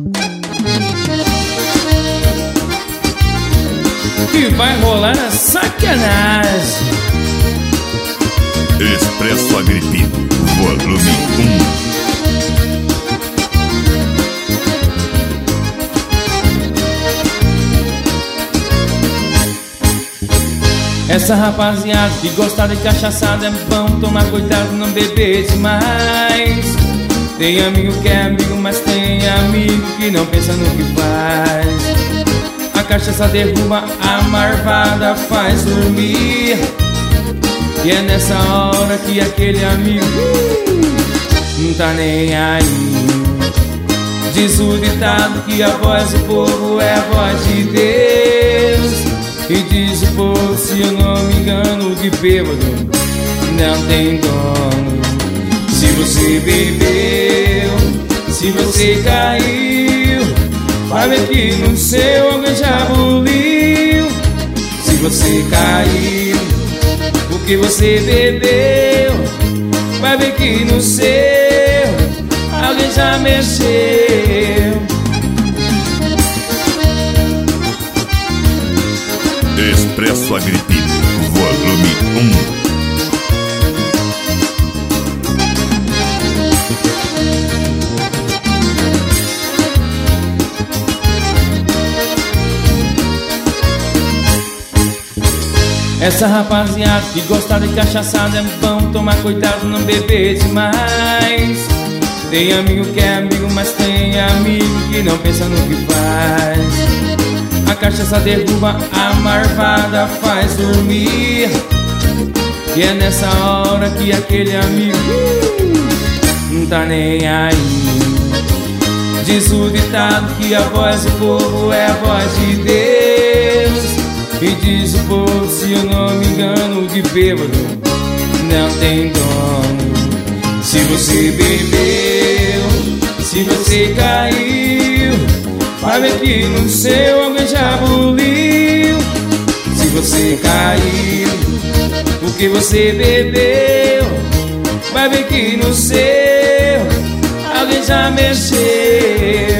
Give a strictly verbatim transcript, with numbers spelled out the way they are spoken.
Que vai rolar a sacanagem. Expresso Agripino, volume um. Essa rapaziada que gosta de cachaçada é bom tomar cuidado, não beber demais. Tem amigo que é amigo, mas tem amigo que não pensa no que faz. A cachaça derruba, a marvada faz dormir. E é nessa hora que aquele amigo não tá nem aí. Diz o ditado que a voz do povo é a voz de Deus. E diz o povo, se eu não me engano, que bêbado não tem dono. Se você bebeu, se você caiu, vai ver que no seu alguém já buliu. Se você caiu, porque você bebeu, vai ver que no seu alguém já mexeu. Expresso Agripino, volume um. Essa rapaziada que gosta de cachaçada é bom tomar cuidado, não beber demais. Tem amigo que é amigo, mas tem amigo que não pensa no que faz. A cachaça derruba, a marvada faz dormir. E é nessa hora que aquele amigo não tá nem aí. Diz o ditado que a voz do povo é a voz de Deus. E diz o povo, se eu não me engano, que bêbado não tem dono. Se você bebeu, se você caiu, vai ver que no seu alguém já buliu. Se você caiu, porque você bebeu, vai ver que no seu alguém já mexeu.